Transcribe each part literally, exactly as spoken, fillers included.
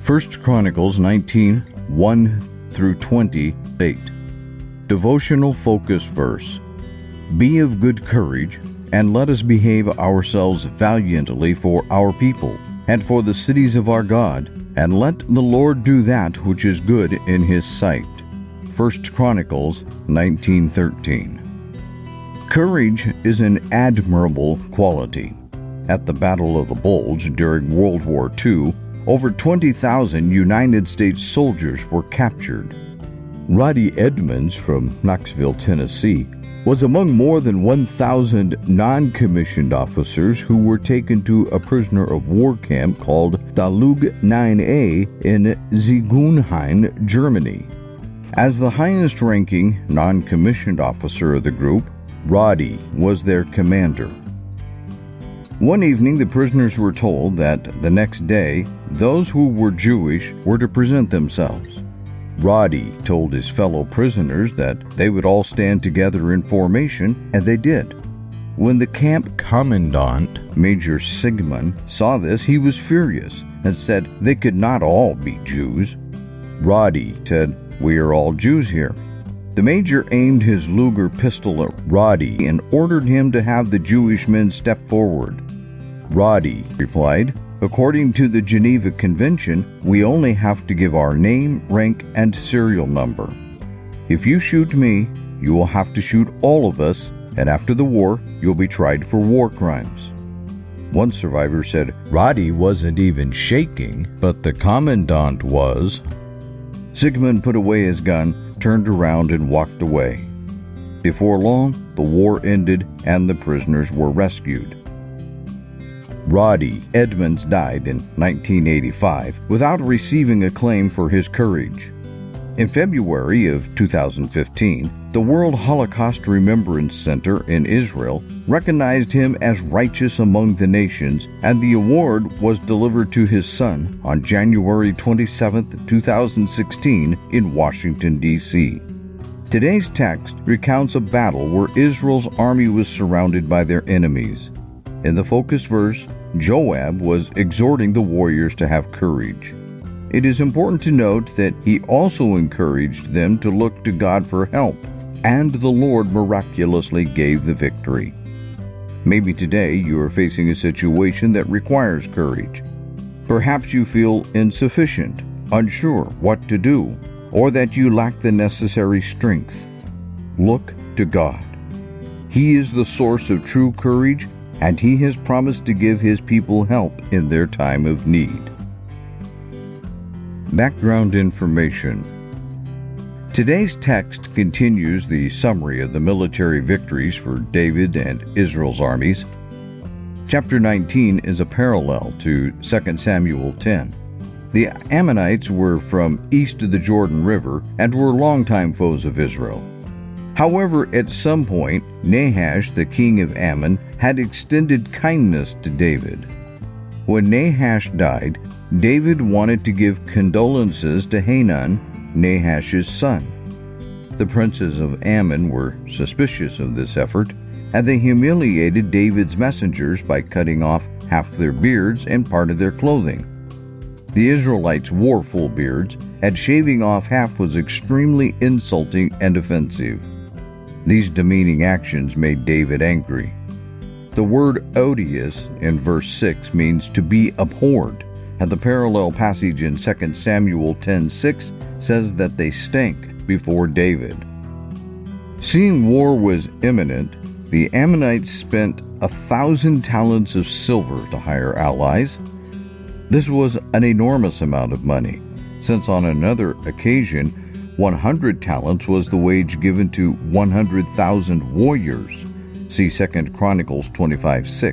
First Chronicles nineteen, one through twenty-eight. Devotional focus verse. Be of good courage, and let us behave ourselves valiantly for our people, and for the cities of our God, and let the Lord do that which is good in his sight. First Chronicles nineteen thirteen. Courage is an admirable quality. At the Battle of the Bulge during World War Two, over twenty thousand United States soldiers were captured. Roddy Edmonds from Knoxville, Tennessee, was among more than one thousand non-commissioned officers who were taken to a prisoner of war camp called Dalug nine A in Ziegenhain, Germany. As the highest-ranking non-commissioned officer of the group, Roddy was their commander. One evening, the prisoners were told that the next day, those who were Jewish were to present themselves. Roddy told his fellow prisoners that they would all stand together in formation, and they did. When the camp commandant, Major Sigmund, saw this, he was furious and said they could not all be Jews. Roddy said, "We are all Jews here." The major aimed his Luger pistol at Roddy and ordered him to have the Jewish men step forward. Roddy replied, "According to the Geneva Convention, we only have to give our name, rank, and serial number. If you shoot me, you will have to shoot all of us, and after the war, you'll be tried for war crimes." One survivor said, "Roddy wasn't even shaking, but the commandant was." Sigmund put away his gun, turned around, and walked away. Before long, the war ended and the prisoners were rescued. Roddy Edmonds died in nineteen eighty-five without receiving acclaim for his courage. In February of two thousand fifteen, the World Holocaust Remembrance Center in Israel recognized him as righteous among the nations, and the award was delivered to his son on January twenty-seventh, two thousand sixteen in Washington, D C Today's text recounts a battle where Israel's army was surrounded by their enemies. In the focus verse, Joab was exhorting the warriors to have courage. It is important to note that he also encouraged them to look to God for help, and the Lord miraculously gave the victory. Maybe today you are facing a situation that requires courage. Perhaps you feel insufficient, unsure what to do, or that you lack the necessary strength. Look to God. He is the source of true courage, and he has promised to give his people help in their time of need. Background information. Today's text continues the summary of the military victories for David and Israel's armies. Chapter nineteen is a parallel to Second Samuel ten. The Ammonites were from east of the Jordan River and were longtime foes of Israel. However, at some point, Nahash, the king of Ammon, had extended kindness to David. When Nahash died, David wanted to give condolences to Hanun, Nahash's son. The princes of Ammon were suspicious of this effort, and they humiliated David's messengers by cutting off half their beards and part of their clothing. The Israelites wore full beards, and shaving off half was extremely insulting and offensive. These demeaning actions made David angry. The word odious in verse six means to be abhorred, and the parallel passage in Second Samuel ten six says that they stank before David. Seeing war was imminent, the Ammonites spent a thousand talents of silver to hire allies. This was an enormous amount of money, since on another occasion, one hundred talents was the wage given to one hundred thousand warriors. See Second Chronicles twenty-five six.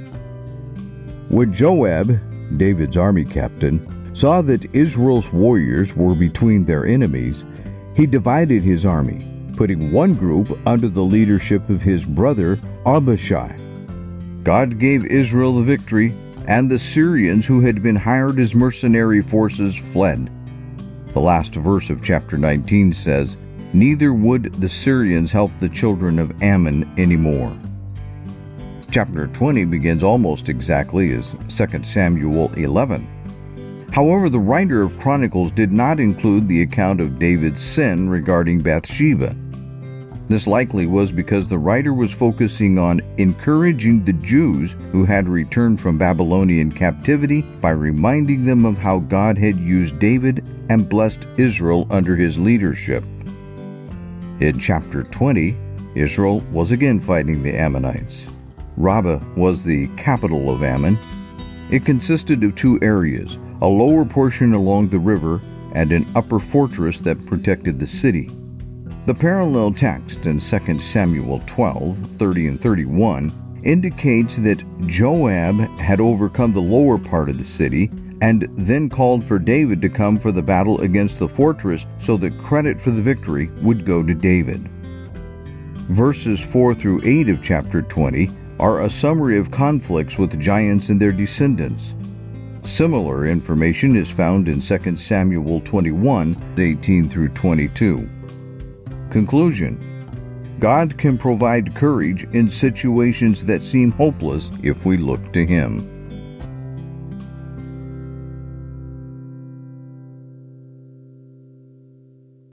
When Joab, David's army captain, saw that Israel's warriors were between their enemies, he divided his army, putting one group under the leadership of his brother Abishai. God gave Israel the victory, and the Syrians who had been hired as mercenary forces fled. The last verse of chapter nineteen says, "Neither would the Syrians help the children of Ammon anymore." Chapter twenty begins almost exactly as Second Samuel eleven. However, the writer of Chronicles did not include the account of David's sin regarding Bathsheba. This likely was because the writer was focusing on encouraging the Jews who had returned from Babylonian captivity by reminding them of how God had used David and blessed Israel under his leadership. In chapter twenty, Israel was again fighting the Ammonites. Rabbah was the capital of Ammon. It consisted of two areas, a lower portion along the river and an upper fortress that protected the city. The parallel text in Second Samuel twelve, thirty and thirty-one indicates that Joab had overcome the lower part of the city and then called for David to come for the battle against the fortress so that credit for the victory would go to David. Verses four through eight of chapter twenty are a summary of conflicts with giants and their descendants. Similar information is found in Second Samuel twenty-one, eighteen through twenty-two. Conclusion: God can provide courage in situations that seem hopeless if we look to Him.